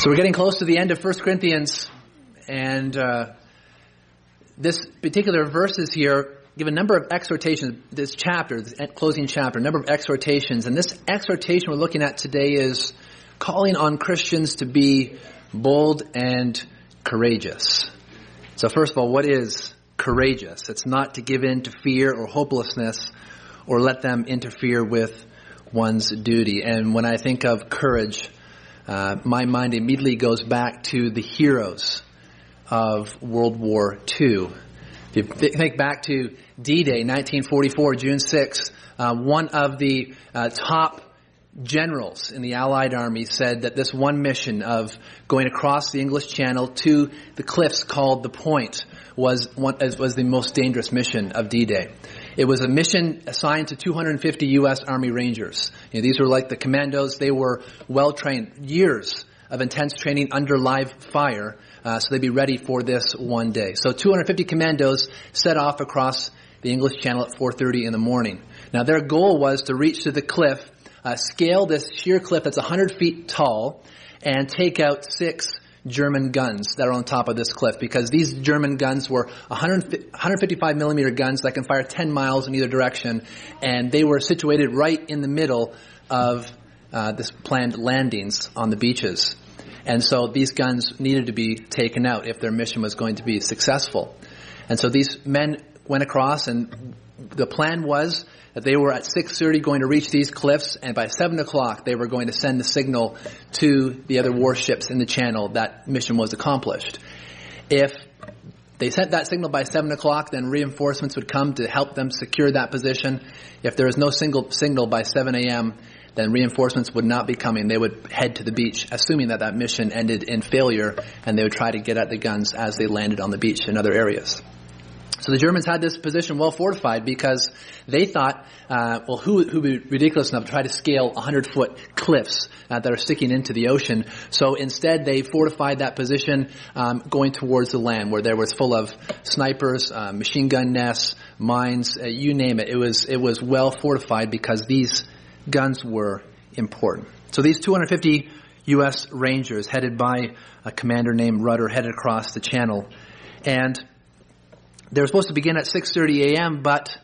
So we're getting close to the end of 1 Corinthians, and this particular verses here give a number of exhortations. This chapter, this closing chapter, a number of exhortations. And this exhortation we're looking at today is calling on Christians to be bold and courageous. So first of all, what is courageous? It's not to give in to fear or hopelessness or let them interfere with one's duty. And when I think of courage, my mind immediately goes back to the heroes of World War II. If you think back to D-Day, 1944, June 6th, one of the top generals in the Allied Army said that this one mission of going across the English Channel to the cliffs called the Point was the most dangerous mission of D-Day. It was a mission assigned to 250 U.S. Army Rangers. These were like the commandos. They were well-trained, years of intense training under live fire, so they'd be ready for this one day. So 250 commandos set off across the English Channel at 4:30 in the morning. Now their goal was to reach to the cliff, scale this sheer cliff that's 100 feet tall, and take out 6 German guns that are on top of this cliff, because these German guns were 155 millimeter guns that can fire 10 miles in either direction, and they were situated right in the middle of this planned landings on the beaches. And so these guns needed to be taken out if their mission was going to be successful. And so these men went across, and the plan was that they were at 6:30 going to reach these cliffs, and by 7 o'clock they were going to send the signal to the other warships in the channel that mission was accomplished. If they sent that signal by 7 o'clock, then reinforcements would come to help them secure that position. If there was no signal by 7 a.m., then reinforcements would not be coming. They would head to the beach, assuming that mission ended in failure, and they would try to get at the guns as they landed on the beach in other areas. So the Germans had this position well fortified because they thought, who would be ridiculous enough to try to scale 100-foot cliffs that are sticking into the ocean? So instead, they fortified that position going towards the land, where there was full of snipers, machine gun nests, mines, you name it. It was well fortified because these guns were important. So these 250 U.S. Rangers, headed by a commander named Rudder, headed across the channel, and they were supposed to begin at 6:30 a.m., but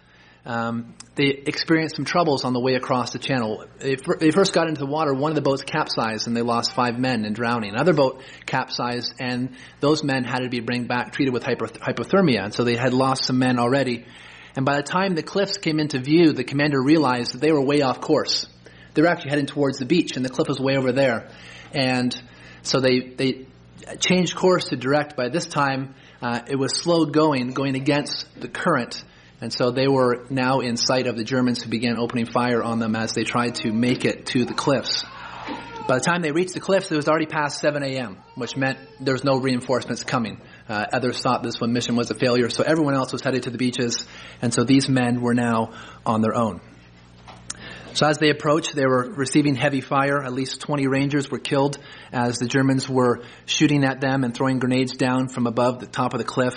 they experienced some troubles on the way across the channel. They first got into the water. One of the boats capsized, and they lost 5 men in drowning. Another boat capsized, and those men had to be treated with hypothermia, and so they had lost some men already. And by the time the cliffs came into view, the commander realized that they were way off course. They were actually heading towards the beach, and the cliff was way over there. And so they changed course to direct. By this time, it was slow going against the current. And so they were now in sight of the Germans, who began opening fire on them as they tried to make it to the cliffs. By the time they reached the cliffs, it was already past 7 a.m., which meant there was no reinforcements coming. Others thought this one mission was a failure, so everyone else was headed to the beaches, and so these men were now on their own. So as they approached, they were receiving heavy fire. At least 20 Rangers were killed as the Germans were shooting at them and throwing grenades down from above the top of the cliff.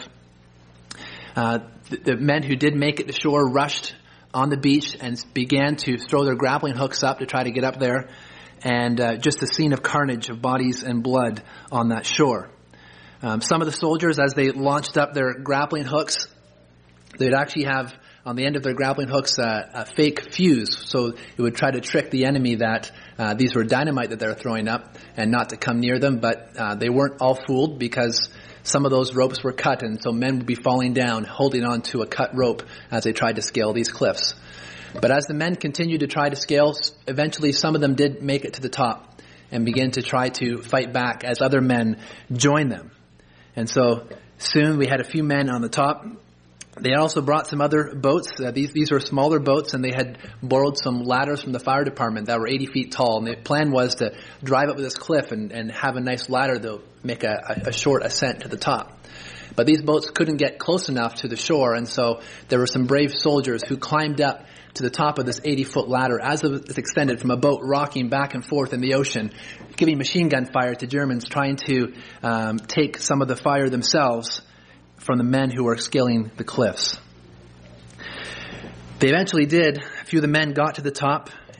The men who did make it to shore rushed on the beach and began to throw their grappling hooks up to try to get up there. And just a scene of carnage of bodies and blood on that shore. Some of the soldiers, as they launched up their grappling hooks, they'd actually have on the end of their grappling hooks a fake fuse, so it would try to trick the enemy that these were dynamite that they're throwing up and not to come near them. But they weren't all fooled, because some of those ropes were cut, and so men would be falling down, holding on to a cut rope as they tried to scale these cliffs. But as the men continued to try to scale, eventually some of them did make it to the top and begin to try to fight back as other men joined them. And so soon we had a few men on the top. They had also brought some other boats. These were smaller boats, and they had borrowed some ladders from the fire department that were 80 feet tall. And the plan was to drive up this cliff and have a nice ladder to make a short ascent to the top. But these boats couldn't get close enough to the shore, and so there were some brave soldiers who climbed up to the top of this 80-foot ladder as it was extended from a boat rocking back and forth in the ocean, giving machine gun fire to Germans trying to take some of the fire themselves from the men who were scaling the cliffs. They eventually did. A few of the men got to the top,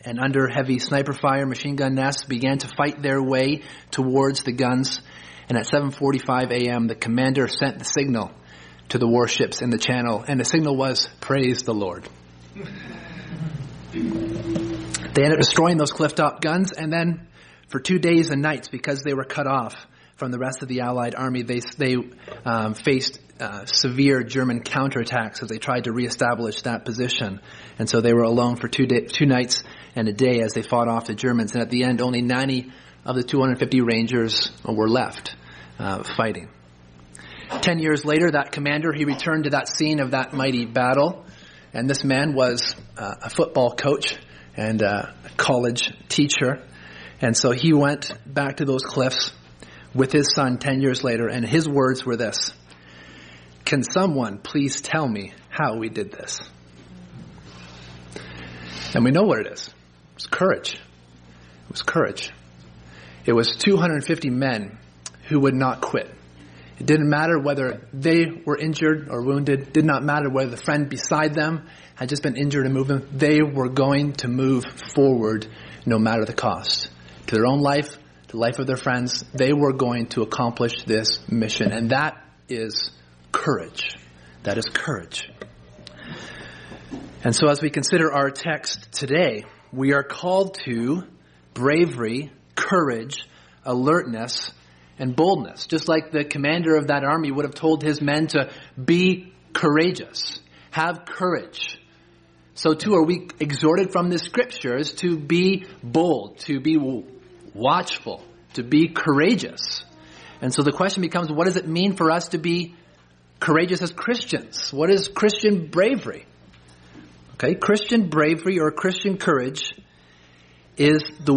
and under heavy sniper fire, machine gun nests, began to fight their way towards the guns. And at 7:45 a.m., the commander sent the signal to the warships in the channel, and the signal was, "Praise the Lord." They ended up destroying those cliff-top guns, and then for 2 days and nights, because they were cut off from the rest of the Allied army, they faced severe German counterattacks as they tried to reestablish that position. And so they were alone for 2 nights and a day as they fought off the Germans. And at the end, only 90 of the 250 Rangers were left fighting. 10 years later, that commander, he returned to that scene of that mighty battle. And this man was a football coach and a college teacher. And so he went back to those cliffs with his son 10 years later, and his words were this: "Can someone please tell me how we did this?" And we know what it is. It was courage. It was courage. It was 250 men who would not quit. It didn't matter whether they were injured or wounded. It did not matter whether the friend beside them had just been injured and moving. They were going to move forward no matter the cost. To their own life, the life of their friends, they were going to accomplish this mission. And that is courage. That is courage. And so as we consider our text today, we are called to bravery, courage, alertness, and boldness. Just like the commander of that army would have told his men to be courageous, have courage. So too are we exhorted from the scriptures to be bold, to be watchful, to be courageous. And so the question becomes, what does it mean for us to be courageous as Christians? What is Christian bravery? Okay, Christian bravery or Christian courage is the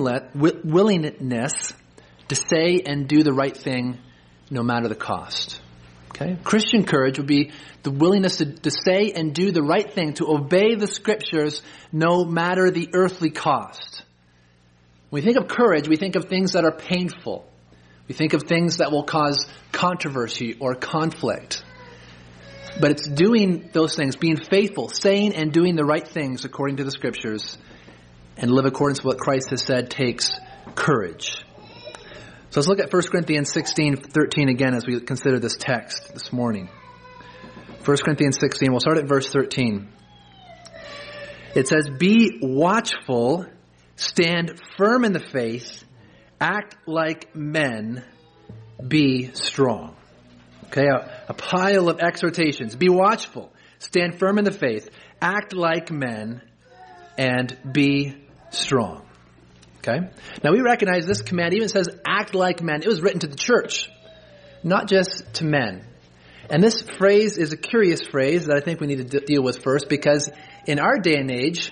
willingness to say and do the right thing no matter the cost. Okay? Christian courage would be the willingness to say and do the right thing, to obey the scriptures no matter the earthly cost. When we think of courage, we think of things that are painful. We think of things that will cause controversy or conflict. But it's doing those things, being faithful, saying and doing the right things according to the scriptures, and live according to what Christ has said takes courage. So let's look at 1 Corinthians 16:13 again as we consider this text this morning. 1 Corinthians 16, we'll start at verse 13. It says, "Be watchful, stand firm in the faith, act like men, be strong." Okay, a pile of exhortations. Be watchful, stand firm in the faith, act like men, and be strong. Okay? Now we recognize this command even says act like men. It was written to the church, not just to men. And this phrase is a curious phrase that I think we need to deal with first, because in our day and age,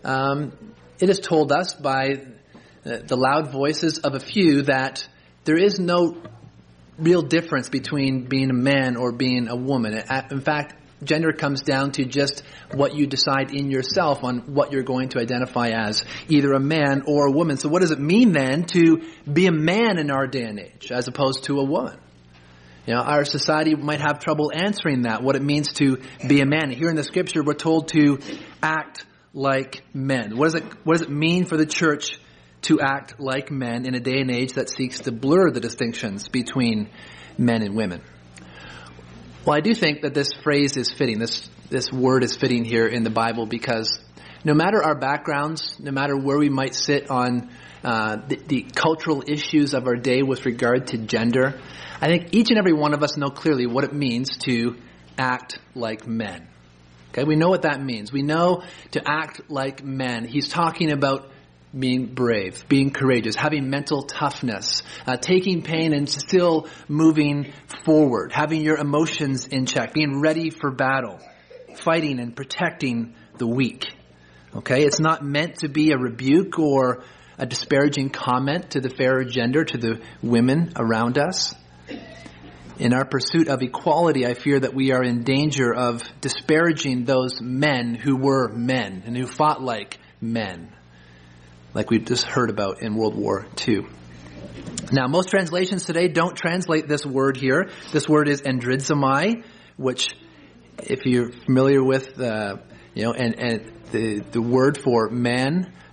it is told us by the loud voices of a few that there is no real difference between being a man or being a woman. In fact, gender comes down to just what you decide in yourself on what you're going to identify as, either a man or a woman. So what does it mean then to be a man in our day and age as opposed to a woman? You know, our society might have trouble answering that, what it means to be a man. Here in the scripture, we're told to act like men. What does it mean for the church to act like men in a day and age that seeks to blur the distinctions between men and women? Well, I do think that this phrase is fitting. This word is fitting here in the Bible, because no matter our backgrounds, no matter where we might sit on the cultural issues of our day with regard to gender, I think each and every one of us know clearly what it means to act like men. Okay, we know what that means. We know to act like men. He's talking about being brave, being courageous, having mental toughness, taking pain and still moving forward, having your emotions in check, being ready for battle, fighting and protecting the weak. Okay, it's not meant to be a rebuke or a disparaging comment to the fairer gender, to the women around us. In our pursuit of equality, I fear that we are in danger of disparaging those men who were men and who fought like men, like we've just heard about in World War II. Now, most translations today don't translate this word here. This word is andrizomai, which, if you're familiar with, and the word for man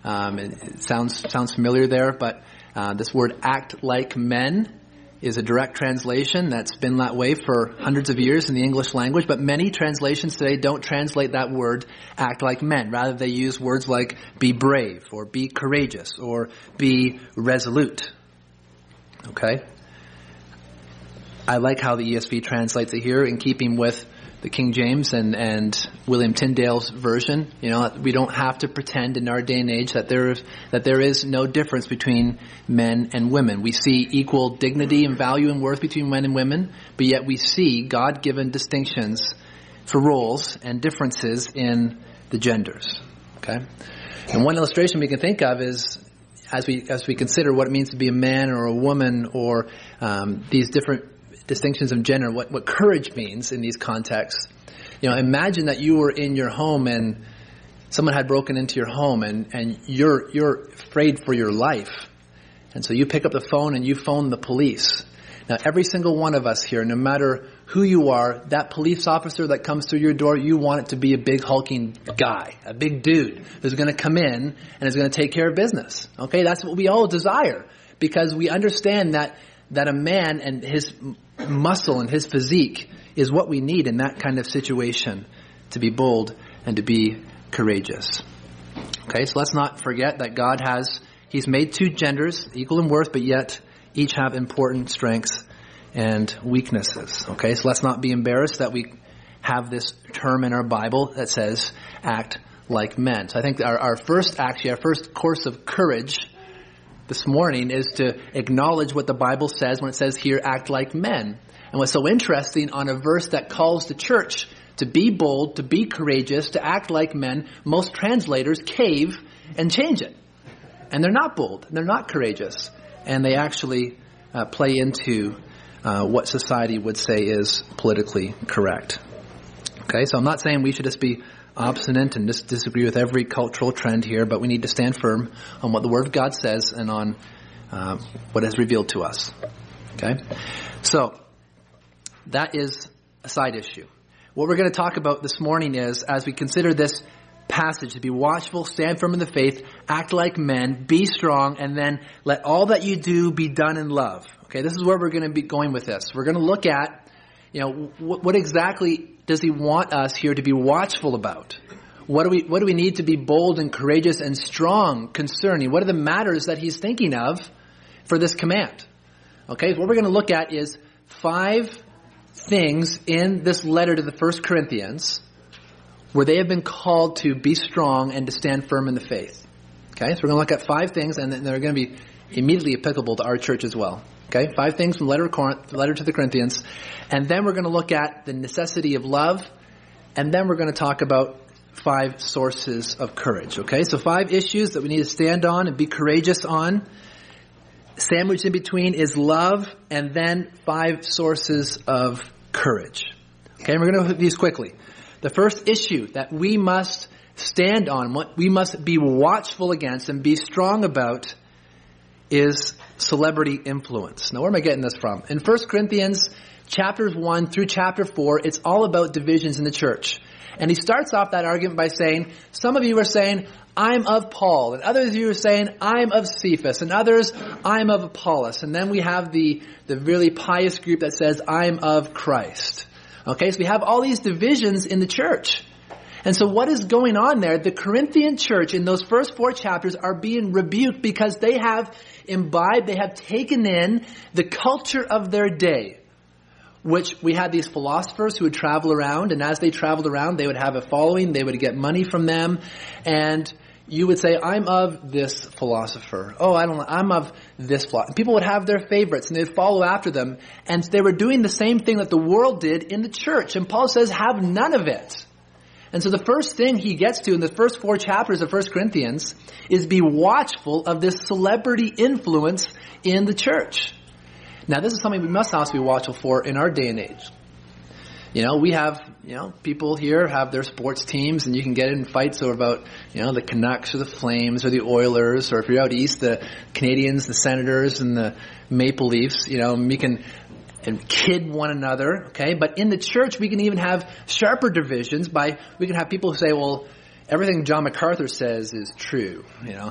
It sounds familiar there, but this word "act like men" is a direct translation that's been that way for hundreds of years in the English language, but many translations today don't translate that word "act like men." Rather, they use words like "be brave" or "be courageous" or "be resolute." Okay? I like how the ESV translates it here, in keeping with the King James and William Tyndale's version. You know, we don't have to pretend in our day and age that there is no difference between men and women. We see equal dignity and value and worth between men and women, but yet we see God-given distinctions for roles and differences in the genders. Okay? And one illustration we can think of is, as we consider what it means to be a man or a woman, or these different distinctions of gender, what courage means in these contexts. You know, imagine that you were in your home and someone had broken into your home, and you're afraid for your life. And so you pick up the phone and you phone the police. Now, every single one of us here, no matter who you are, that police officer that comes through your door, you want it to be a big hulking guy, a big dude who's going to come in and is going to take care of business. Okay, that's what we all desire, because we understand that a man and his muscle and his physique is what we need in that kind of situation to be bold and to be courageous. Okay, so let's not forget that God He's made two genders equal in worth, but yet each have important strengths and weaknesses. Okay, so let's not be embarrassed that we have this term in our Bible that says act like men. So I think our first course of courage this morning is to acknowledge what the Bible says when it says here, act like men. And what's so interesting, on a verse that calls the church to be bold, to be courageous, to act like men, most translators cave and change it. And they're not bold, they're not courageous, and they actually play into what society would say is politically correct. Okay, so I'm not saying we should just be obstinate and just disagree with every cultural trend here, but we need to stand firm on what the Word of God says and on what is revealed to us. Okay? So, that is a side issue. What we're going to talk about this morning is, as we consider this passage, to be watchful, stand firm in the faith, act like men, be strong, and then let all that you do be done in love. Okay, this is where we're going to be going with this. We're going to look at, what exactly does he want us here to be watchful about? What do we need to be bold and courageous and strong concerning? What are the matters that he's thinking of for this command? Okay, so what we're going to look at is 5 things in this letter to the 1 Corinthians where they have been called to be strong and to stand firm in the faith. Okay, so we're going to look at 5 things, and they're going to be immediately applicable to our church as well. Okay, 5 things from the letter to the Corinthians. And then we're going to look at the necessity of love. And then we're going to talk about 5 sources of courage. Okay, so 5 issues that we need to stand on and be courageous on. Sandwiched in between is love, and then 5 sources of courage. Okay, and we're going to hit these quickly. The first issue that we must stand on, what we must be watchful against and be strong about, is celebrity influence. Now, where am I getting this from? In 1 Corinthians chapters 1 through chapter 4, it's all about divisions in the church. And he starts off that argument by saying, some of you are saying, I'm of Paul, and others of you are saying, I'm of Cephas, and others, I'm of Apollos. And then we have the really pious group that says, I'm of Christ. Okay, so we have all these divisions in the church. And so what is going on there? The Corinthian church in those first 4 chapters are being rebuked because they have imbibed, they have taken in the culture of their day, which we had these philosophers who would travel around, and as they traveled around, they would have a following, they would get money from them, and you would say, I'm of this philosopher. Oh, I'm of this philosopher. People would have their favorites, and they'd follow after them, and they were doing the same thing that the world did in the church, and Paul says, have none of it. And so the first thing he gets to in the first 4 chapters of 1 Corinthians is be watchful of this celebrity influence in the church. Now, this is something we must also be watchful for in our day and age. We have, people here have their sports teams, and you can get in fights over about, the Canucks or the Flames or the Oilers, or if you're out east, the Canadians, the Senators, and the Maple Leafs. We can kid one another, okay? But in the church, we can even have sharper divisions we can have people who say, well, everything John MacArthur says is true.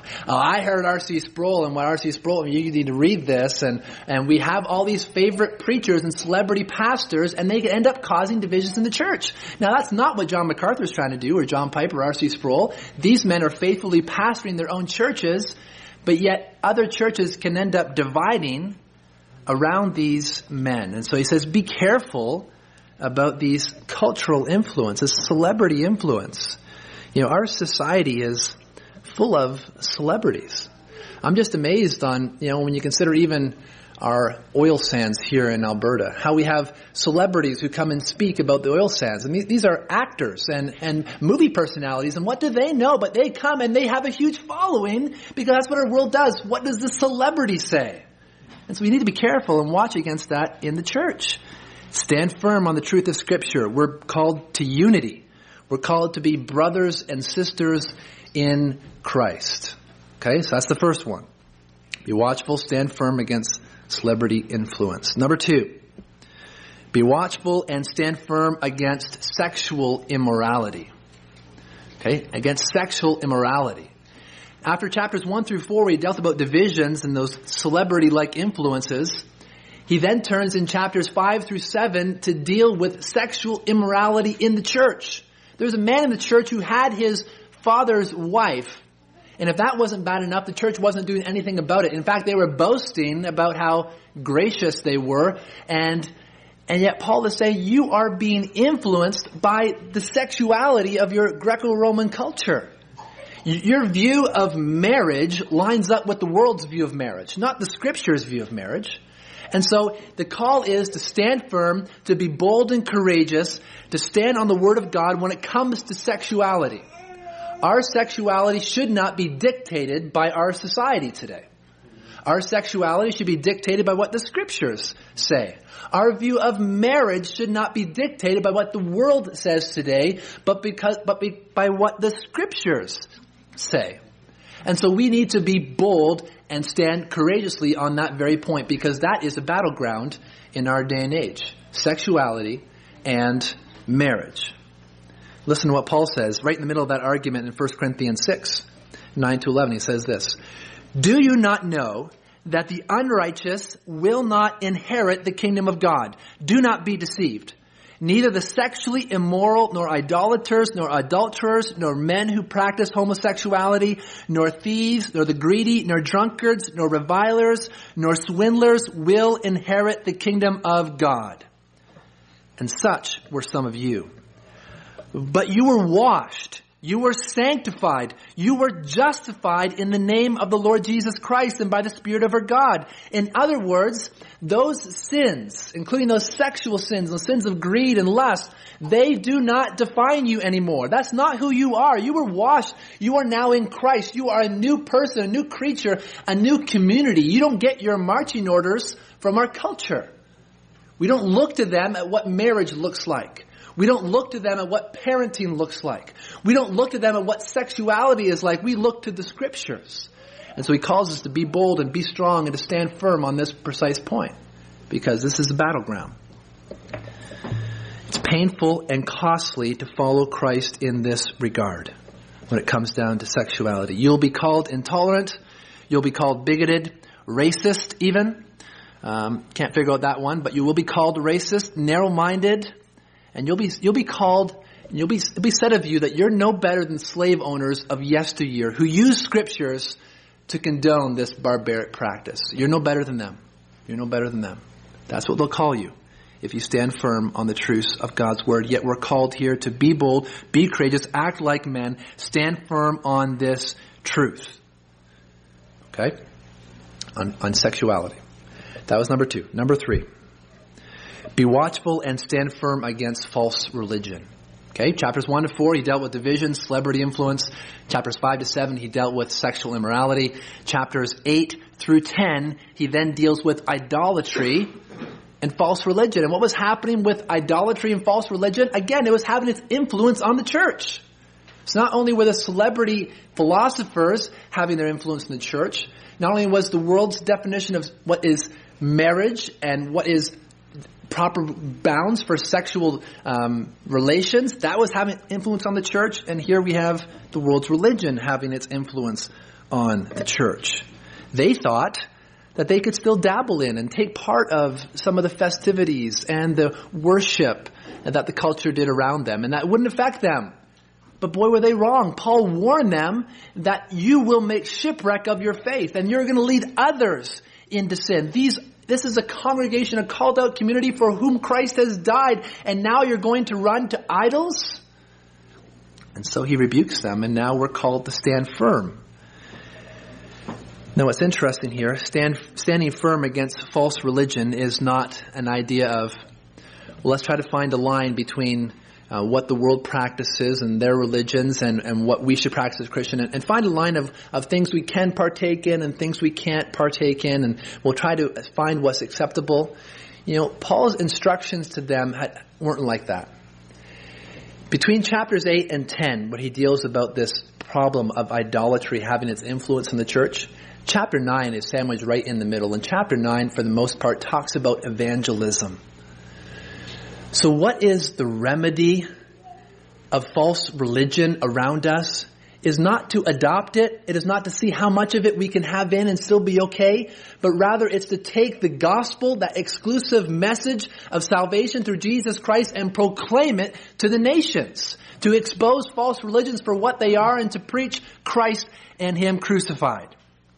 I heard R.C. Sproul, and what R.C. Sproul, you need to read this, and we have all these favorite preachers and celebrity pastors, and they end up causing divisions in the church. Now, that's not what John MacArthur is trying to do, or John Piper, or R.C. Sproul. These men are faithfully pastoring their own churches, but yet other churches can end up dividing around these men. And so he says, be careful about these cultural influences, celebrity influence. Our society is full of celebrities. I'm just amazed on, when you consider even our oil sands here in Alberta, how we have celebrities who come and speak about the oil sands. And these are actors and movie personalities. And what do they know? But they come and they have a huge following because that's what our world does. What does the celebrity say? And so we need to be careful and watch against that in the church. Stand firm on the truth of Scripture. We're called to unity. We're called to be brothers and sisters in Christ. Okay, so that's the first one. Be watchful, stand firm against celebrity influence. Number 2, be watchful and stand firm against sexual immorality. Okay, against sexual immorality. After chapters 1 through 4, where he dealt about divisions and those celebrity-like influences, he then turns in chapters 5 through 7 to deal with sexual immorality in the church. There's a man in the church who had his father's wife, and if that wasn't bad enough, the church wasn't doing anything about it. In fact, they were boasting about how gracious they were, and yet Paul is saying you are being influenced by the sexuality of your Greco-Roman culture. Your view of marriage lines up with the world's view of marriage, not the Scripture's view of marriage. And so the call is to stand firm, to be bold and courageous, to stand on the Word of God when it comes to sexuality. Our sexuality should not be dictated by our society today. Our sexuality should be dictated by what the Scriptures say. Our view of marriage should not be dictated by what the world says today, but by what the Scriptures say. And so we need to be bold and stand courageously on that very point, because that is a battleground in our day and age. Sexuality and marriage. Listen to what Paul says right in the middle of that argument in 1 Corinthians 6, 9-11. He says this, "Do you not know that the unrighteous will not inherit the kingdom of God? Do not be deceived. Neither the sexually immoral, nor idolaters, nor adulterers, nor men who practice homosexuality, nor thieves, nor the greedy, nor drunkards, nor revilers, nor swindlers will inherit the kingdom of God. And such were some of you. But you were washed, you were sanctified, you were justified in the name of the Lord Jesus Christ and by the Spirit of our God." In other words, those sins, including those sexual sins, the sins of greed and lust, they do not define you anymore. That's not who you are. You were washed. You are now in Christ. You are a new person, a new creature, a new community. You don't get your marching orders from our culture. We don't look to them at what marriage looks like. We don't look to them at what parenting looks like. We don't look to them at what sexuality is like. We look to the Scriptures. And so he calls us to be bold and be strong and to stand firm on this precise point, because this is a battleground. It's painful and costly to follow Christ in this regard when it comes down to sexuality. You'll be called intolerant. You'll be called bigoted, racist even. Can't figure out that one, but you will be called racist, narrow-minded. And you'll be called, it'll be said of you that you're no better than slave owners of yesteryear who used Scriptures to condone this barbaric practice. You're no better than them. You're no better than them. That's what they'll call you if you stand firm on the truths of God's Word. Yet we're called here to be bold, be courageous, act like men, stand firm on this truth. Okay? On sexuality. That was number 2. Number 3. Be watchful and stand firm against false religion. Okay, chapters 1 to 4, he dealt with division, celebrity influence. Chapters 5 to 7, he dealt with sexual immorality. Chapters 8 through 10, he then deals with idolatry and false religion. And what was happening with idolatry and false religion? Again, it was having its influence on the church. It's not only were the celebrity philosophers having their influence in the church, not only was the world's definition of what is marriage and what is proper bounds for sexual relations. That was having influence on the church. And here we have the world's religion having its influence on the church. They thought that they could still dabble in and take part of some of the festivities and the worship that the culture did around them, and that wouldn't affect them. But boy, were they wrong. Paul warned them that you will make shipwreck of your faith, and you're going to lead others into sin. This is a congregation, a called out community for whom Christ has died, and now you're going to run to idols? And so he rebukes them, and now we're called to stand firm. Now what's interesting here, standing firm against false religion is not an idea of, well, let's try to find a line between what the world practices and their religions and what we should practice as Christian, and find a line of things we can partake in and things we can't partake in, and we'll try to find what's acceptable. Paul's instructions to them weren't like that. Between chapters 8 and 10, when he deals about this problem of idolatry having its influence in the church, chapter 9 is sandwiched right in the middle, and chapter 9, for the most part, talks about evangelism. So what is the remedy of false religion around us? Is not to adopt it. It is not to see how much of it we can have in and still be okay. But rather it's to take the gospel, that exclusive message of salvation through Jesus Christ, and proclaim it to the nations. To expose false religions for what they are and to preach Christ and Him crucified.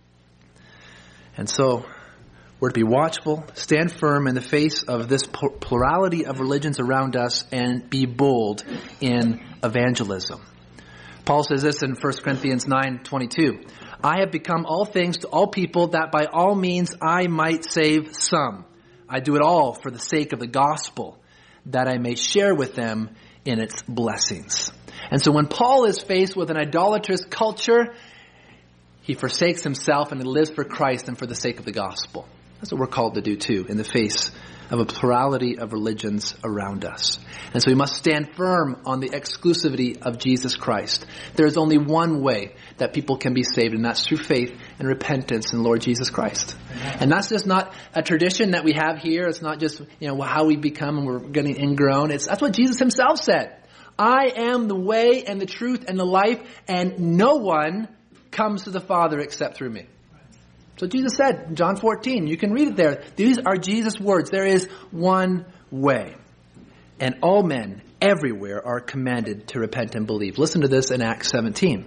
And so we're to be watchful, stand firm in the face of this plurality of religions around us, and be bold in evangelism. Paul says this in 1 Corinthians 9:22. I have become all things to all people, that by all means I might save some. I do it all for the sake of the gospel, that I may share with them in its blessings. And so when Paul is faced with an idolatrous culture, he forsakes himself and he lives for Christ and for the sake of the gospel. That's what we're called to do too, in the face of a plurality of religions around us. And so we must stand firm on the exclusivity of Jesus Christ. There is only one way that people can be saved, and that's through faith and repentance in Lord Jesus Christ. And that's just not a tradition that we have here. It's not just, how we become and we're getting ingrown. That's what Jesus himself said. I am the way and the truth and the life, and no one comes to the Father except through me. So Jesus said in John 14, you can read it there. These are Jesus' words. There is one way. And all men everywhere are commanded to repent and believe. Listen to this in Acts 17.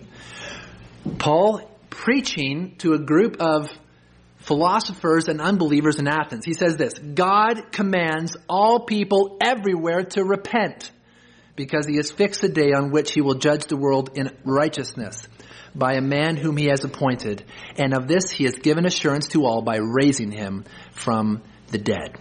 Paul preaching to a group of philosophers and unbelievers in Athens. He says this, God commands all people everywhere to repent, because he has fixed a day on which he will judge the world in righteousness by a man whom he has appointed. And of this he has given assurance to all by raising him from the dead.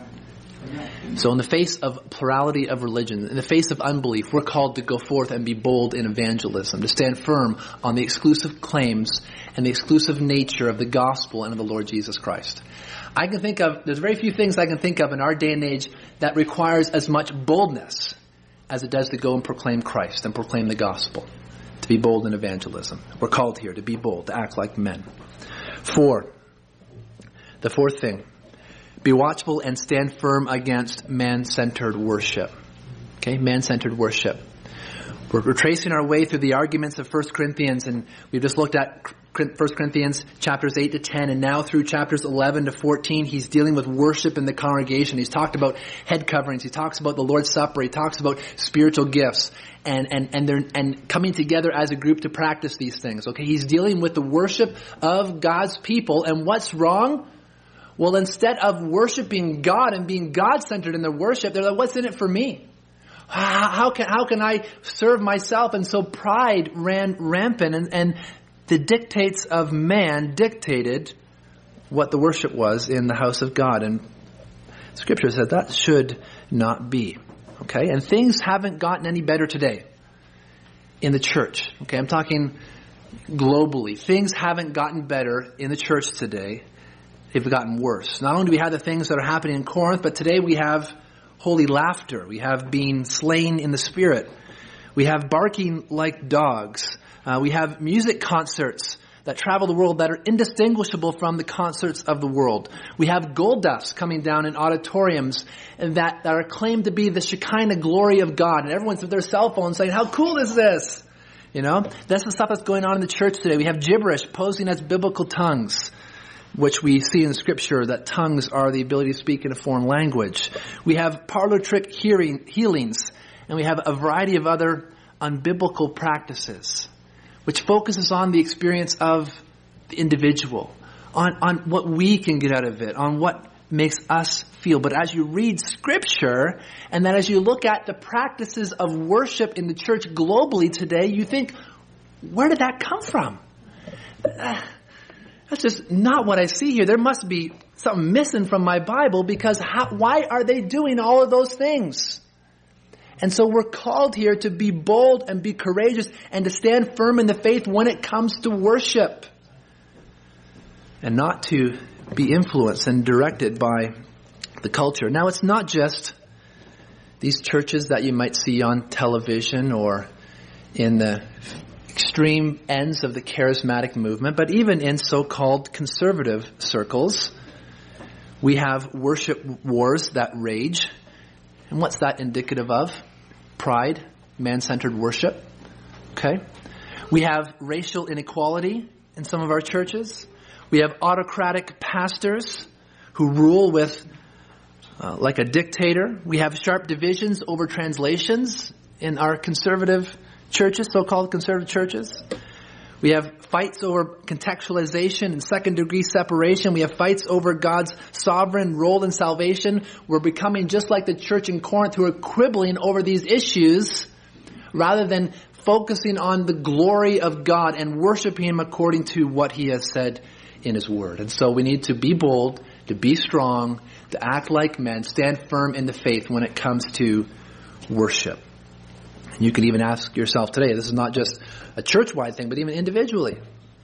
So in the face of plurality of religion, in the face of unbelief, we're called to go forth and be bold in evangelism, to stand firm on the exclusive claims and the exclusive nature of the gospel and of the Lord Jesus Christ. There's very few things I can think of in our day and age that requires as much boldness as it does to go and proclaim Christ and proclaim the gospel. To be bold in evangelism. We're called here to be bold, to act like men. 4, the fourth thing, be watchful and stand firm against man-centered worship. Okay, man-centered worship. We're tracing our way through the arguments of 1 Corinthians, and we've just looked at 1 Corinthians chapters 8 to 10, and now through chapters 11 to 14, he's dealing with worship in the congregation. He's talked about head coverings. He talks about the Lord's Supper. He talks about spiritual gifts and coming together as a group to practice these things. Okay, he's dealing with the worship of God's people, and what's wrong? Well, instead of worshiping God and being God-centered in their worship, they're like, what's in it for me? How can I serve myself? And so pride ran rampant, and the dictates of man dictated what the worship was in the house of God. And Scripture said that should not be. Okay? And things haven't gotten any better today in the church. Okay? I'm talking globally. Things haven't gotten better in the church today. They've gotten worse. Not only do we have the things that are happening in Corinth, but today we have holy laughter. We have being slain in the Spirit. We have barking like dogs. We have music concerts that travel the world that are indistinguishable from the concerts of the world. We have gold dust coming down in auditoriums and that are claimed to be the Shekinah glory of God. And everyone's with their cell phones saying, how cool is this? You know, that's the stuff that's going on in the church today. We have gibberish posing as biblical tongues, which we see in Scripture that tongues are the ability to speak in a foreign language. We have parlor trick healings, and we have a variety of other unbiblical practices, which focuses on the experience of the individual, on what we can get out of it, on what makes us feel. But as you read Scripture, and then as you look at the practices of worship in the church globally today, you think, where did that come from? That's just not what I see here. There must be something missing from my Bible, because why are they doing all of those things? And so we're called here to be bold and be courageous and to stand firm in the faith when it comes to worship, and not to be influenced and directed by the culture. Now, it's not just these churches that you might see on television or in the extreme ends of the charismatic movement, but even in so-called conservative circles, we have worship wars that rage. And what's that indicative of? Pride, man-centered worship. Okay? We have racial inequality in some of our churches. We have autocratic pastors who rule with like a dictator. We have sharp divisions over translations in our conservative churches, so-called conservative churches. We have fights over contextualization and second-degree separation. We have fights over God's sovereign role in salvation. We're becoming just like the church in Corinth, who are quibbling over these issues rather than focusing on the glory of God and worshiping Him according to what He has said in His Word. And so we need to be bold, to be strong, to act like men, stand firm in the faith when it comes to worship. And you can even ask yourself today, this is not just a church-wide thing, but even individually.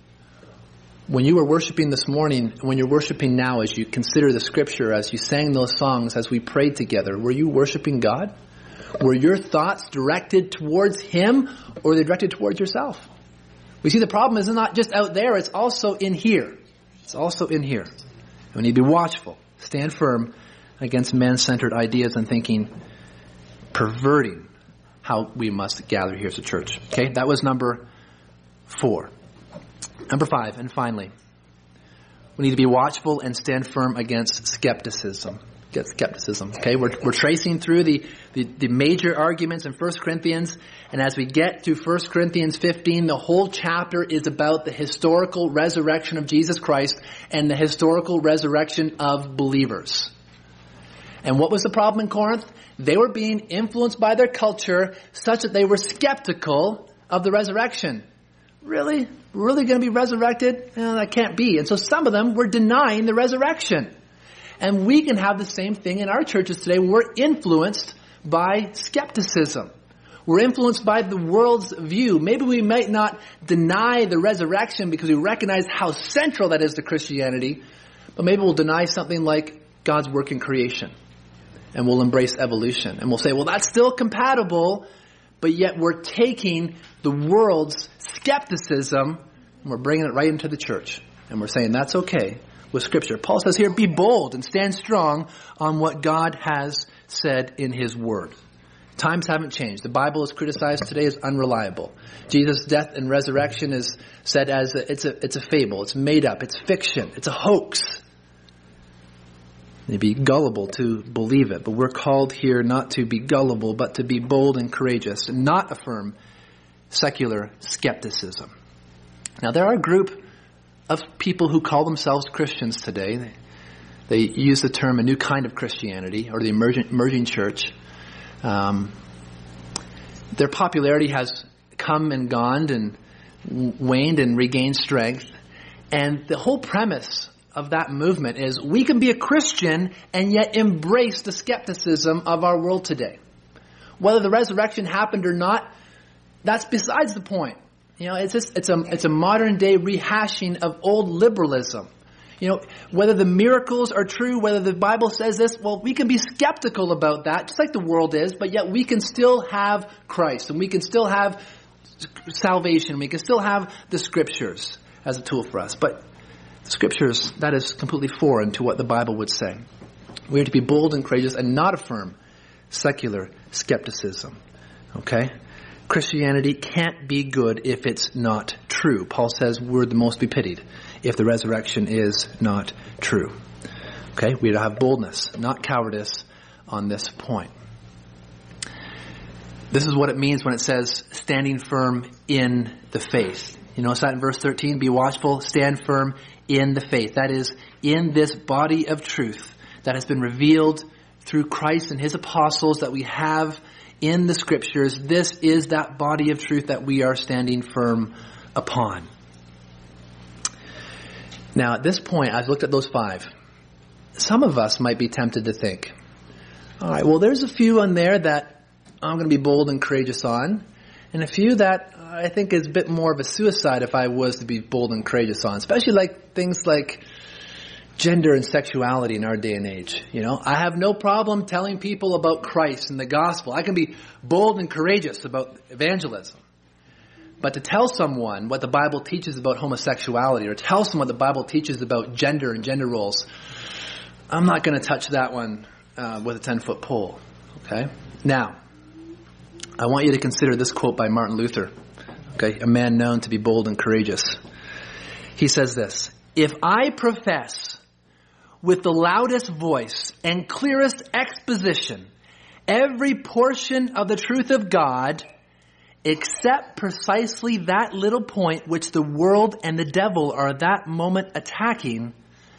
When you were worshiping this morning, when you're worshiping now, as you consider the Scripture, as you sang those songs, as we prayed together, were you worshiping God? Were your thoughts directed towards Him, or were they directed towards yourself? We see the problem is not just out there, it's also in here. It's also in here. And we need to be watchful, stand firm against man-centered ideas and thinking, perverting how we must gather here as a church. Okay, that was number 4. Number 5, and finally, we need to be watchful and stand firm against skepticism. Okay, we're tracing through the major arguments in 1 Corinthians, and as we get to 1 Corinthians 15, the whole chapter is about the historical resurrection of Jesus Christ and the historical resurrection of believers. And what was the problem in Corinth? They were being influenced by their culture such that they were skeptical of the resurrection. Really? We're really going to be resurrected? That can't be. And so some of them were denying the resurrection. And we can have the same thing in our churches today. We're influenced by skepticism. We're influenced by the world's view. Maybe we might not deny the resurrection because we recognize how central that is to Christianity, but maybe we'll deny something like God's work in creation. And we'll embrace evolution. And we'll say, well, that's still compatible, but yet we're taking the world's skepticism and we're bringing it right into the church. And we're saying that's okay with Scripture. Paul says here, be bold and stand strong on what God has said in His Word. Times haven't changed. The Bible is criticized today as unreliable. Jesus' death and resurrection is said as it's a fable. It's made up. It's fiction. It's a hoax. They'd be gullible to believe it. But we're called here not to be gullible, but to be bold and courageous and not affirm secular skepticism. Now, there are a group of people who call themselves Christians today. They use the term a new kind of Christianity or the emerging church. Their popularity has come and gone and waned and regained strength. And the whole premise of that movement is we can be a Christian and yet embrace the skepticism of our world today. Whether the resurrection happened or not, that's besides the point. You know, it's a modern day rehashing of old liberalism. You know, whether the miracles are true, whether the Bible says this, well, we can be skeptical about that, just like the world is, but yet we can still have Christ and we can still have salvation. We can still have the Scriptures. as a tool for us. But the Scriptures, that is completely foreign to what the Bible would say. We are to be bold and courageous and not affirm secular skepticism. Okay? Christianity can't be good if it's not true. Paul says we're the most be pitied if the resurrection is not true. Okay? We are to have boldness, not cowardice on this point. This is what it means when it says standing firm in the faith. You notice that in verse 13? Be watchful, stand firm in the faith. That is, in this body of truth that has been revealed through Christ and His apostles that we have in the Scriptures. This is that body of truth that we are standing firm upon. Now, at this point, I've looked at those 5. Some of us might be tempted to think, all right, well, there's a few on there that I'm going to be bold and courageous on, and a few that I think is a bit more of a suicide if I was to be bold and courageous on, especially like things like gender and sexuality in our day and age. You know, I have no problem telling people about Christ and the gospel. I can be bold and courageous about evangelism. But to tell someone what the Bible teaches about homosexuality, or tell someone what the Bible teaches about gender and gender roles, I'm not going to touch that one with a 10-foot pole. Okay? Now, I want you to consider this quote by Martin Luther, okay, a man known to be bold and courageous. He says this: "If I profess with the loudest voice and clearest exposition every portion of the truth of God, except precisely that little point which the world and the devil are at that moment attacking,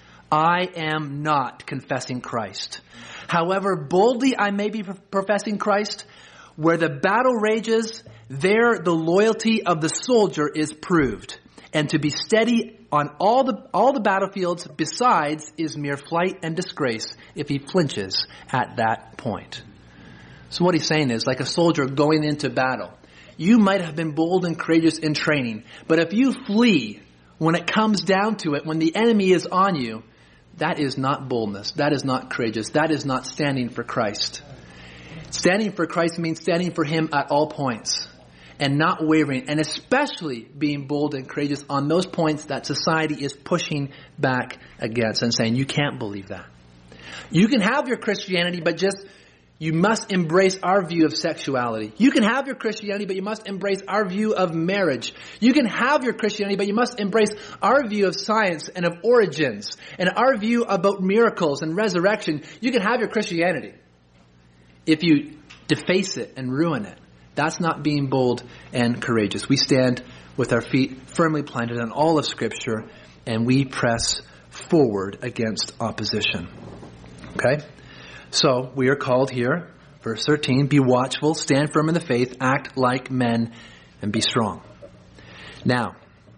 I am not confessing Christ. However boldly I may be professing Christ, where the battle rages, there the loyalty of the soldier is proved. And to be steady on all the battlefields besides is mere flight and disgrace if he flinches at that point." So what he's saying is, like a soldier going into battle, you might have been bold and courageous in training, but if you flee when it comes down to it, when the enemy is on you, that is not boldness. That is not courageous. That is not standing for Christ. Standing for Christ means standing for Him at all points and not wavering, and especially being bold and courageous on those points that society is pushing back against and saying, you can't believe that. You can have your Christianity, but you must embrace our view of sexuality. You can have your Christianity, but you must embrace our view of marriage. You can have your Christianity, but you must embrace our view of science and of origins and our view about miracles and resurrection. You can have your Christianity. If you deface it and ruin it, that's not being bold and courageous. We stand with our feet firmly planted on all of Scripture, and we press forward against opposition. Okay? So, we are called here, verse 13, be watchful, stand firm in the faith, act like men, and be strong. Now,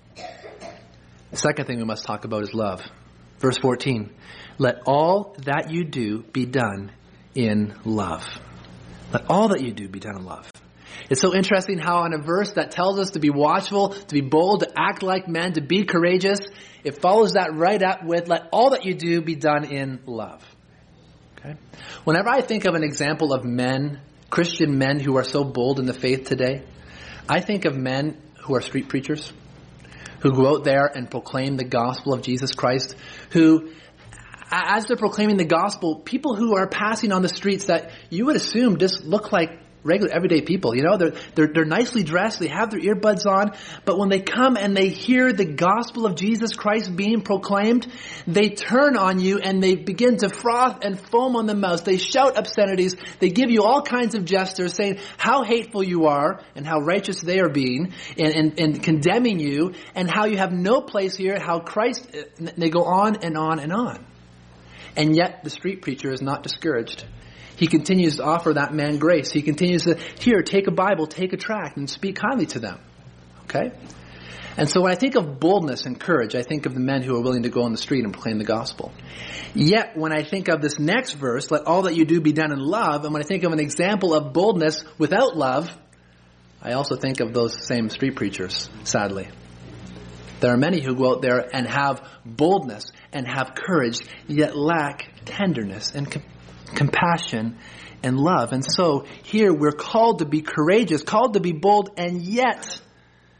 the second thing we must talk about is love. Verse 14, let all that you do be done in love. Let all that you do be done in love. It's so interesting how on a verse that tells us to be watchful, to be bold, to act like men, to be courageous, it follows that right up with let all that you do be done in love. Okay? Whenever I think of an example of men, Christian men who are so bold in the faith today, I think of men who are street preachers, who go out there and proclaim the gospel of Jesus Christ, who, as they're proclaiming the gospel, people who are passing on the streets that you would assume just look like regular everyday people, you know, they're nicely dressed, they have their earbuds on, but when they come and they hear the gospel of Jesus Christ being proclaimed, they turn on you and they begin to froth and foam on the mouth. They shout obscenities, they give you all kinds of gestures saying how hateful you are and how righteous they are being and condemning you and how you have no place here, how Christ, they go on and on and on. And yet the street preacher is not discouraged. He continues to offer that man grace. He continues to, here, take a Bible, take a tract, and speak kindly to them. Okay? And so when I think of boldness and courage, I think of the men who are willing to go on the street and proclaim the gospel. Yet, when I think of this next verse, let all that you do be done in love, and when I think of an example of boldness without love, I also think of those same street preachers, sadly. There are many who go out there and have boldness and have courage, yet lack tenderness and compassion and love. And so here we're called to be courageous, called to be bold, and yet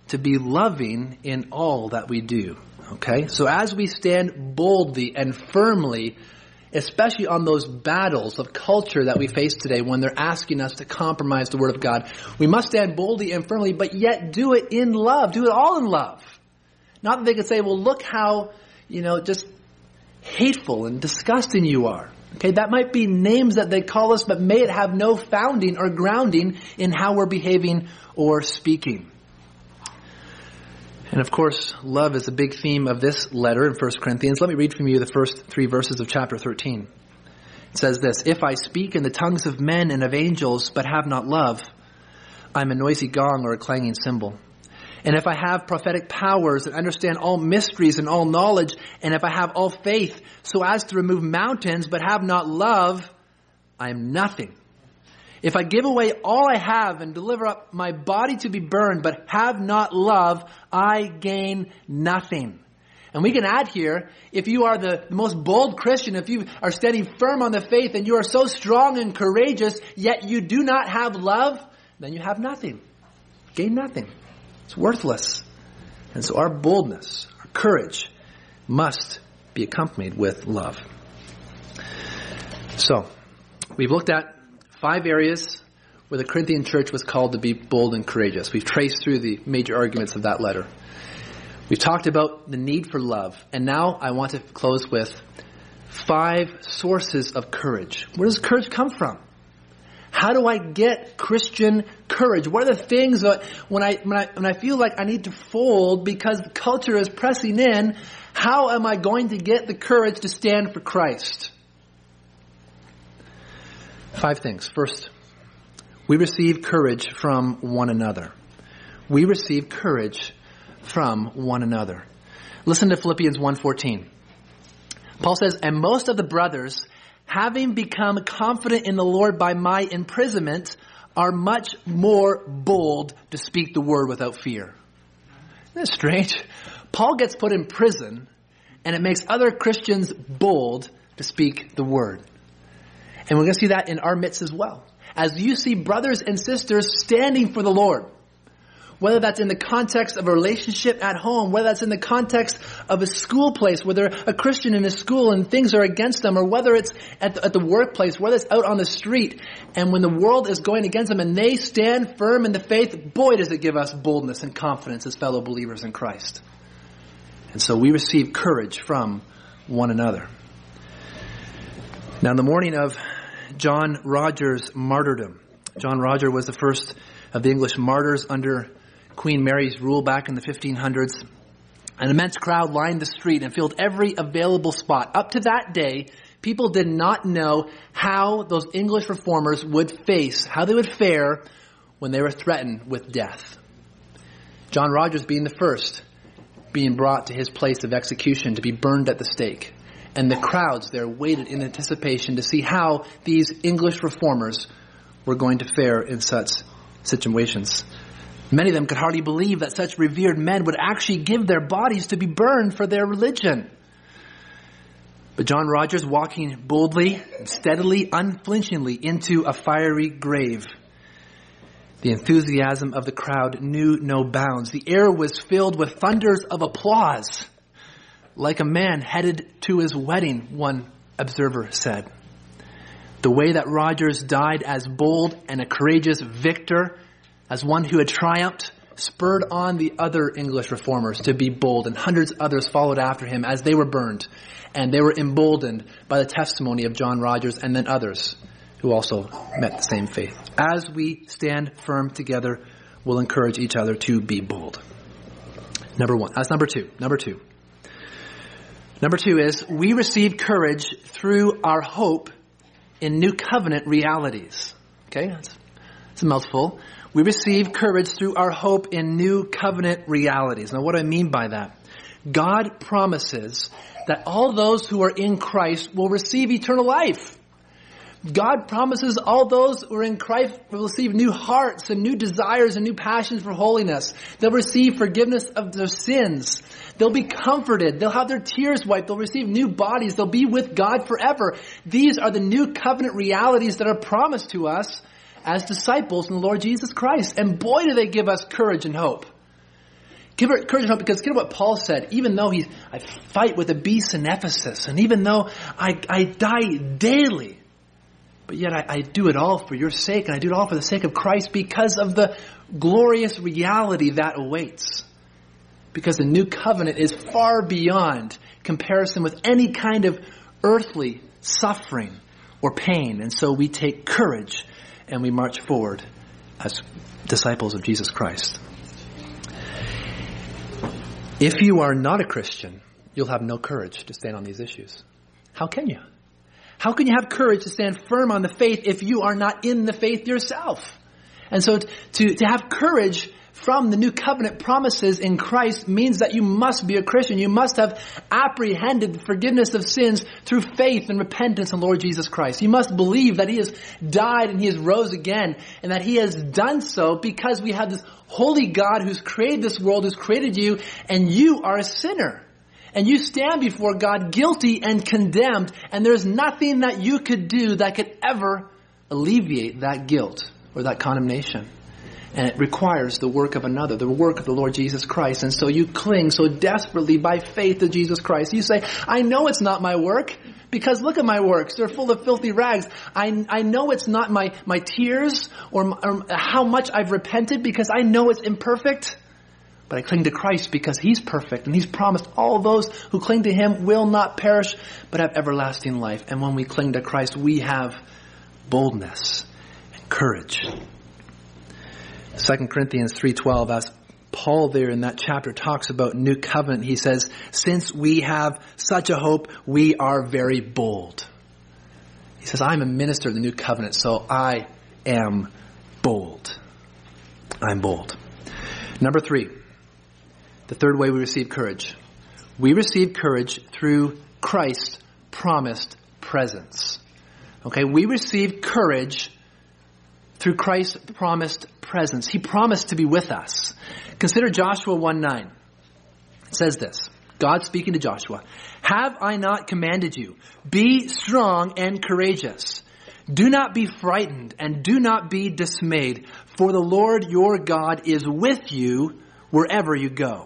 to be loving in all that we do. Okay? So as we stand boldly and firmly, especially on those battles of culture that we face today when they're asking us to compromise the Word of God, we must stand boldly and firmly, but yet do it in love. Do it all in love. Not that they could say, well, look how, just hateful and disgusting you are. Okay, that might be names that they call us, but may it have no founding or grounding in how we're behaving or speaking. And of course, love is a big theme of this letter in 1 Corinthians. Let me read from you the first 3 verses of chapter 13. It says this: "If I speak in the tongues of men and of angels, but have not love, I'm a noisy gong or a clanging cymbal. And if I have prophetic powers and understand all mysteries and all knowledge, and if I have all faith so as to remove mountains, but have not love, I am nothing. If I give away all I have and deliver up my body to be burned, but have not love, I gain nothing." And we can add here, if you are the most bold Christian, if you are standing firm on the faith and you are so strong and courageous, yet you do not have love, then you have nothing. Gain nothing. It's worthless. And so our boldness, our courage, must be accompanied with love. So, we've looked at 5 areas where the Corinthian church was called to be bold and courageous. We've traced through the major arguments of that letter. We've talked about the need for love. And now I want to close with 5 sources of courage. Where does courage come from? How do I get Christian courage? What are the things that when I feel like I need to fold because the culture is pressing in, how am I going to get the courage to stand for Christ? 5 things. First, we receive courage from one another. We receive courage from one another. Listen to Philippians 1:14. Paul says, "And most of the brothers, having become confident in the Lord by my imprisonment, are much more bold to speak the word without fear." Isn't that strange? Paul gets put in prison, and it makes other Christians bold to speak the word. And we're going to see that in our midst as well. As you see brothers and sisters standing for the Lord, whether that's in the context of a relationship at home, whether that's in the context of a school place, where they're a Christian in a school and things are against them, or whether it's at the workplace, whether it's out on the street, and when the world is going against them and they stand firm in the faith, boy, does it give us boldness and confidence as fellow believers in Christ. And so we receive courage from one another. Now, in the morning of John Rogers' martyrdom, John Roger was the first of the English martyrs under Queen Mary's rule back in the 1500s. An immense crowd lined the street and filled every available spot. Up to that day, people did not know how those English reformers would how they would fare when they were threatened with death. John Rogers being the first, being brought to his place of execution to be burned at the stake. And the crowds there waited in anticipation to see how these English reformers were going to fare in such situations. Many of them could hardly believe that such revered men would actually give their bodies to be burned for their religion. But John Rogers, walking boldly, steadily, unflinchingly into a fiery grave. The enthusiasm of the crowd knew no bounds. The air was filled with thunders of applause. Like a man headed to his wedding, one observer said. The way that Rogers died as bold and a courageous victor, as one who had triumphed, spurred on the other English reformers to be bold, and hundreds others followed after him as they were burned, and they were emboldened by the testimony of John Rogers and then others who also met the same faith. As we stand firm together, we'll encourage each other to be bold. Number 1. That's number 2. Number 2. Number 2 is we receive courage through our hope in new covenant realities. Okay, that's a mouthful. We receive courage through our hope in new covenant realities. Now, what do I mean by that? God promises that all those who are in Christ will receive eternal life. God promises all those who are in Christ will receive new hearts and new desires and new passions for holiness. They'll receive forgiveness of their sins. They'll be comforted. They'll have their tears wiped. They'll receive new bodies. They'll be with God forever. These are the new covenant realities that are promised to us as disciples in the Lord Jesus Christ. And boy, do they give us courage and hope. Give her courage and hope, because consider what Paul said. Even though I fight with the beast in Ephesus, and even though I die daily, but yet I do it all for your sake, and I do it all for the sake of Christ, because of the glorious reality that awaits. Because the new covenant is far beyond comparison with any kind of earthly suffering or pain. And so we take courage and we march forward as disciples of Jesus Christ. If you are not a Christian, you'll have no courage to stand on these issues. How can you? How can you have courage to stand firm on the faith if you are not in the faith yourself? And so to have courage from the new covenant promises in Christ means that you must be a Christian. You must have apprehended the forgiveness of sins through faith and repentance in Lord Jesus Christ. You must believe that He has died and He has rose again, and that He has done so because we have this holy God who's created this world, who's created you, and you are a sinner. And you stand before God guilty and condemned, and there's nothing that you could do that could ever alleviate that guilt or that condemnation. And it requires the work of another, the work of the Lord Jesus Christ. And so you cling so desperately by faith to Jesus Christ. You say, I know it's not my work, because look at my works. They're full of filthy rags. I know it's not my tears or how much I've repented, because I know it's imperfect. But I cling to Christ because He's perfect, and He's promised all those who cling to Him will not perish but have everlasting life. And when we cling to Christ, we have boldness and courage. 2 Corinthians 3:12, as Paul there in that chapter talks about new covenant, he says, since we have such a hope, we are very bold. He says, I'm a minister of the new covenant, so I am bold. I'm bold. Number 3, the third way we receive courage. We receive courage through Christ's promised presence. Okay, we receive courage through Christ's promised presence. He promised to be with us. Consider Joshua 1:9. It says this, God speaking to Joshua, have I not commanded you? Be strong and courageous. Do not be frightened and do not be dismayed, for the Lord your God is with you wherever you go.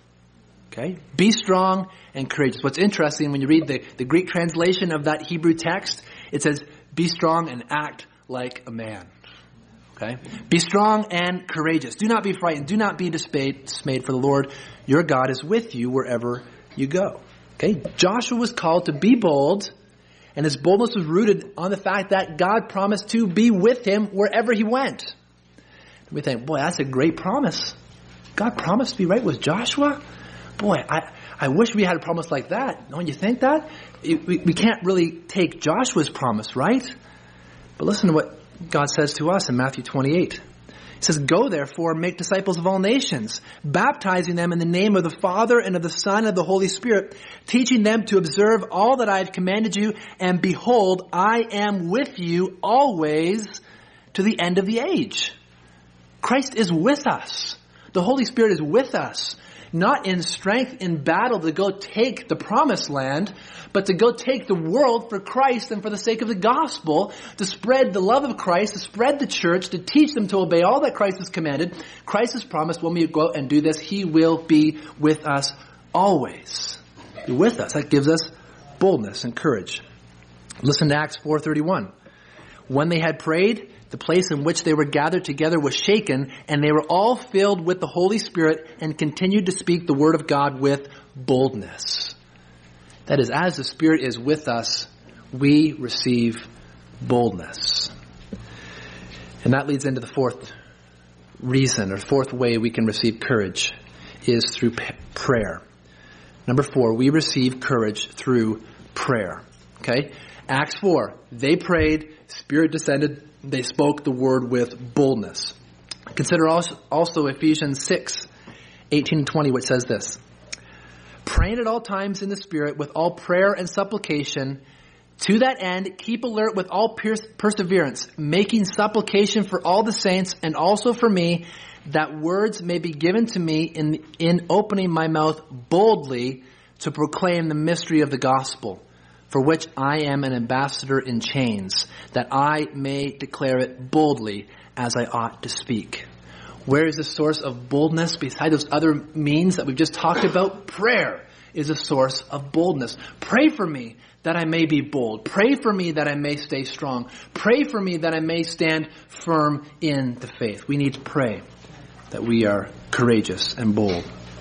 Okay? Be strong and courageous. What's interesting, when you read the Greek translation of that Hebrew text, it says, be strong and act like a man. Okay? Be strong and courageous. Do not be frightened. Do not be dismayed, for the Lord your God is with you wherever you go. Okay? Joshua was called to be bold, and his boldness was rooted on the fact that God promised to be with him wherever he went. And we think, boy, that's a great promise. God promised to be right with Joshua? Boy, I wish we had a promise like that. Don't you think that? We can't really take Joshua's promise, right? But listen to what God says to us in Matthew 28. He says, go therefore and make disciples of all nations, baptizing them in the name of the Father and of the Son and of the Holy Spirit, teaching them to observe all that I have commanded you, and behold, I am with you always to the end of the age. Christ is with us. The Holy Spirit is with us, not in strength in battle to go take the promised land, but to go take the world for Christ and for the sake of the gospel, to spread the love of Christ, to spread the church, to teach them to obey all that Christ has commanded. Christ has promised when we go out and do this, He will be with us always. Be with us. That gives us boldness and courage. Listen to Acts 4:31. When they had prayed, the place in which they were gathered together was shaken, and they were all filled with the Holy Spirit and continued to speak the word of God with boldness. That is, as the Spirit is with us, we receive boldness. And that leads into the fourth reason, or fourth way we can receive courage, is through prayer. Number 4, we receive courage through prayer. Okay? Acts 4, they prayed, Spirit descended, they spoke the word with boldness. Consider also Ephesians 6:18-20, which says this. Praying at all times in the Spirit with all prayer and supplication. To that end, keep alert with all perseverance, making supplication for all the saints and also for me, that words may be given to me in opening my mouth boldly to proclaim the mystery of the gospel, for which I am an ambassador in chains, that I may declare it boldly as I ought to speak. Where is the source of boldness beside those other means that we've just talked about? Prayer is a source of boldness. Pray for me that I may be bold. Pray for me that I may stay strong. Pray for me that I may stand firm in the faith. We need to pray that we are courageous and bold.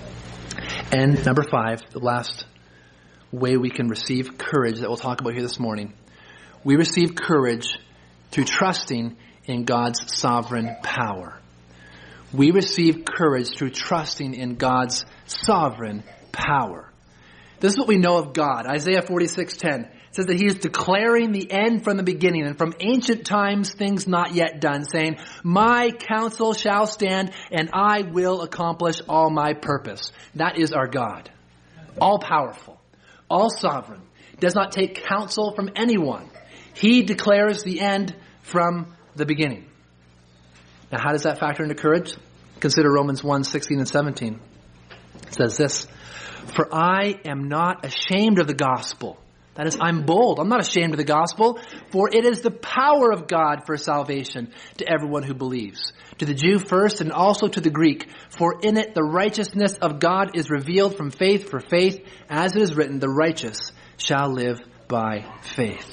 And number 5, the last way we can receive courage that we'll talk about here this morning. We receive courage through trusting in God's sovereign power. We receive courage through trusting in God's sovereign power. This is what we know of God. Isaiah 46:10 says that he is declaring the end from the beginning and from ancient times things not yet done, saying, my counsel shall stand and I will accomplish all my purpose. That is our God. All powerful, all sovereign, does not take counsel from anyone. He declares the end from the beginning. Now, how does that factor into courage? Consider Romans 1:16 and 17. It says this, for I am not ashamed of the gospel. That is, I'm bold. I'm not ashamed of the gospel, for it is the power of God for salvation to everyone who believes. To the Jew first and also to the Greek, for in it the righteousness of God is revealed from faith for faith, as it is written, the righteous shall live by faith.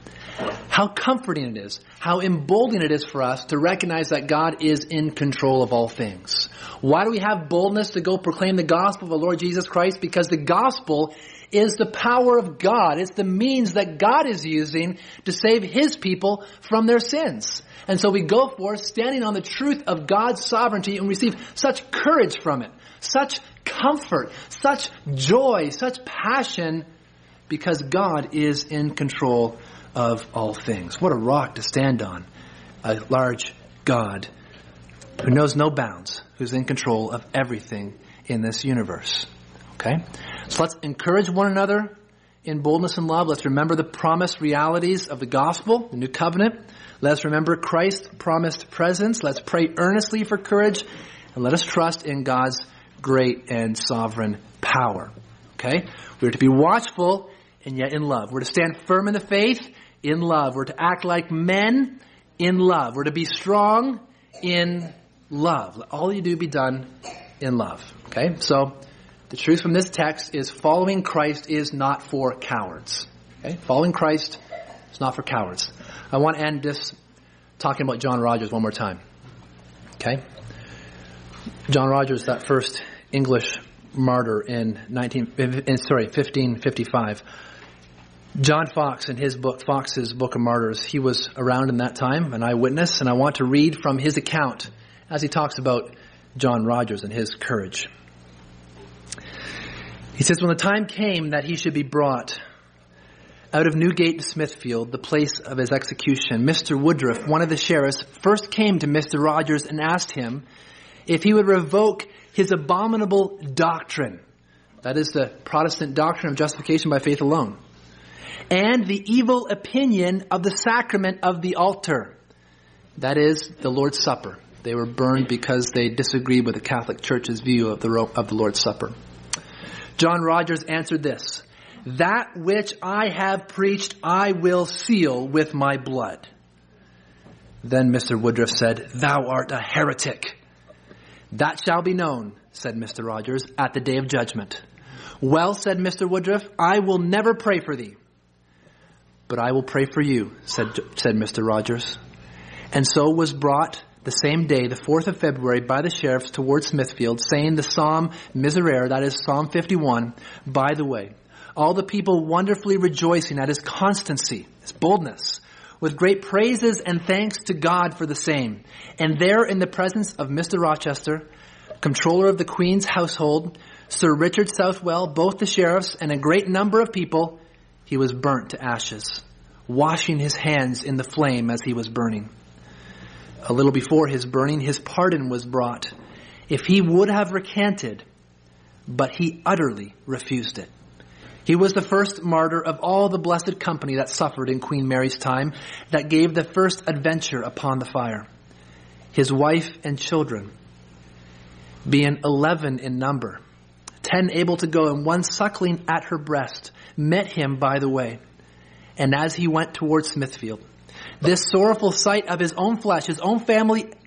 How comforting it is, how emboldening it is for us to recognize that God is in control of all things. Why do we have boldness to go proclaim the gospel of the Lord Jesus Christ? Because the gospel is the power of God. It's the means that God is using to save his people from their sins. And so we go forth standing on the truth of God's sovereignty and receive such courage from it, such comfort, such joy, such passion, because God is in control of all things. What a rock to stand on. A large God who knows no bounds, who's in control of everything in this universe. Okay? So let's encourage one another in boldness and love. Let's remember the promised realities of the gospel, the new covenant. Let's remember Christ's promised presence. Let's pray earnestly for courage. And let us trust in God's great and sovereign power. Okay? We're to be watchful and yet in love. We're to stand firm in the faith in love. We're to act like men in love. We're to be strong in love. Let all you do be done in love. Okay? So the truth from this text is following Christ is not for cowards. Okay? Following Christ is not for cowards. I want to end this talking about John Rogers one more time. Okay? John Rogers, that first English martyr in 1555. John Foxe, in his book, Foxe's Book of Martyrs, he was around in that time, an eyewitness, and I want to read from his account as he talks about John Rogers and his courage. He says, when the time came that he should be brought out of Newgate to Smithfield, the place of his execution, Mr. Woodruff, one of the sheriffs, first came to Mr. Rogers and asked him if he would revoke his abominable doctrine. That is the Protestant doctrine of justification by faith alone. And the evil opinion of the sacrament of the altar. That is the Lord's Supper. They were burned because they disagreed with the Catholic Church's view of the Lord's Supper. John Rogers answered this, that which I have preached I will seal with my blood. Then Mr. Woodruff said, thou art a heretic. That shall be known, said Mr. Rogers, at the day of judgment. Well, said Mr. Woodruff, I will never pray for thee. But I will pray for you, said Mr. Rogers. And so was brought the same day, the 4th of February, by the sheriffs towards Smithfield, saying the Psalm Miserere, that is Psalm 51, by the way. All the people wonderfully rejoicing at his constancy, his boldness, with great praises and thanks to God for the same. And there in the presence of Mr. Rochester, comptroller of the Queen's household, Sir Richard Southwell, both the sheriffs, and a great number of people, he was burnt to ashes, washing his hands in the flame as he was burning. A little before his burning, his pardon was brought, if he would have recanted, but he utterly refused it. He was the first martyr of all the blessed company that suffered in Queen Mary's time, that gave the first adventure upon the fire. His wife and children, being 11 in number, 10 able to go and 1 suckling at her breast, met him by the way. And as he went towards Smithfield, this sorrowful sight of his own flesh, his own family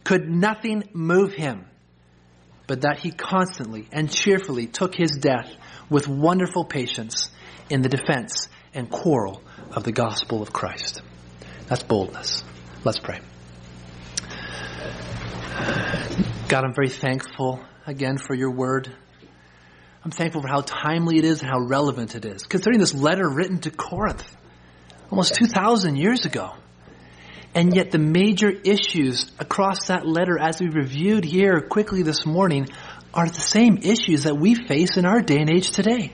could nothing move him, but that he constantly and cheerfully took his death with wonderful patience in the defense and quarrel of the gospel of Christ. That's boldness. Let's pray. God, I'm very thankful again for your word. I'm thankful for how timely it is and how relevant it is. Considering this letter written to Corinth almost 2,000 years ago. And yet the major issues across that letter, as we reviewed here quickly this morning, are the same issues that we face in our day and age today.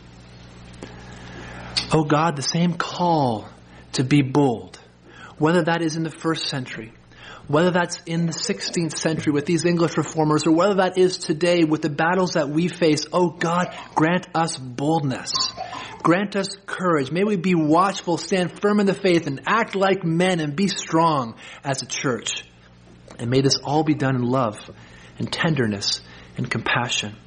Oh God, the same call to be bold, whether that is in the first century, whether that's in the 16th century with these English reformers, or whether that is today with the battles that we face. Oh God, grant us boldness. Grant us courage. May we be watchful, stand firm in the faith, and act like men and be strong as a church. And may this all be done in love and tenderness and compassion.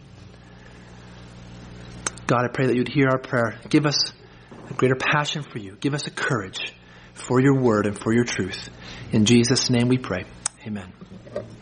God, I pray that you'd hear our prayer. Give us a greater passion for you. Give us a courage for your word and for your truth. In Jesus' name we pray. Amen.